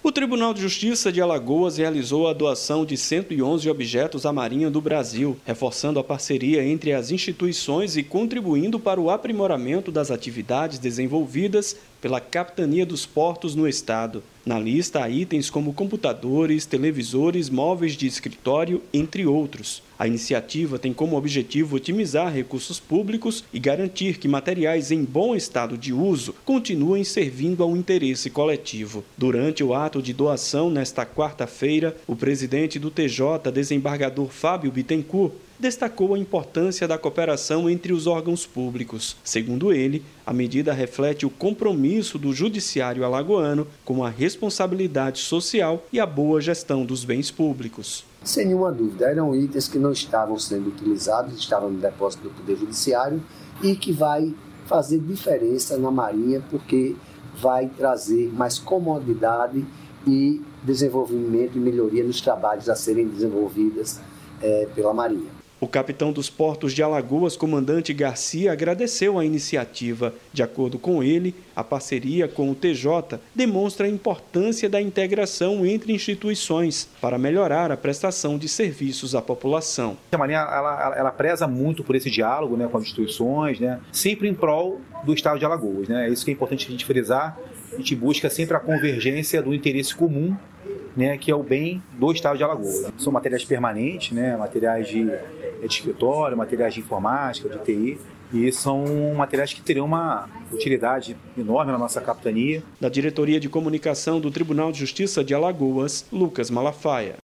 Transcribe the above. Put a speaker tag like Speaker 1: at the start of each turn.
Speaker 1: O Tribunal de Justiça de Alagoas realizou a doação de 111 objetos à Marinha do Brasil, reforçando a parceria entre as instituições e contribuindo para o aprimoramento das atividades desenvolvidas pela Capitania dos Portos no Estado. Na lista há itens como computadores, televisores, móveis de escritório, entre outros. A iniciativa tem como objetivo otimizar recursos públicos e garantir que materiais em bom estado de uso continuem servindo ao interesse coletivo. Durante o ato de doação, nesta quarta-feira, o presidente do TJ, desembargador Fábio Bittencourt, destacou a importância da cooperação entre os órgãos públicos. Segundo ele, a medida reflete o compromisso do judiciário alagoano com a responsabilidade social e a boa gestão dos bens públicos.
Speaker 2: Sem nenhuma dúvida, eram itens que não estavam sendo utilizados, estavam no depósito do Poder Judiciário e que vai fazer diferença na Marinha porque vai trazer mais comodidade e desenvolvimento e melhoria nos trabalhos a serem desenvolvidos pela Marinha.
Speaker 1: O capitão dos Portos de Alagoas, comandante Garcia, agradeceu a iniciativa. De acordo com ele, a parceria com o TJ demonstra a importância da integração entre instituições para melhorar a prestação de serviços à população.
Speaker 3: A Marinha ela preza muito por esse diálogo, com as instituições, sempre em prol do Estado de Alagoas. É isso que é importante a gente frisar. A gente busca sempre a convergência do interesse comum, que é o bem do Estado de Alagoas. São materiais permanentes, materiais de escritório, materiais de informática, de TI, e são materiais que teriam uma utilidade enorme na nossa capitania.
Speaker 1: Da Diretoria de Comunicação do Tribunal de Justiça de Alagoas, Lucas Malafaia.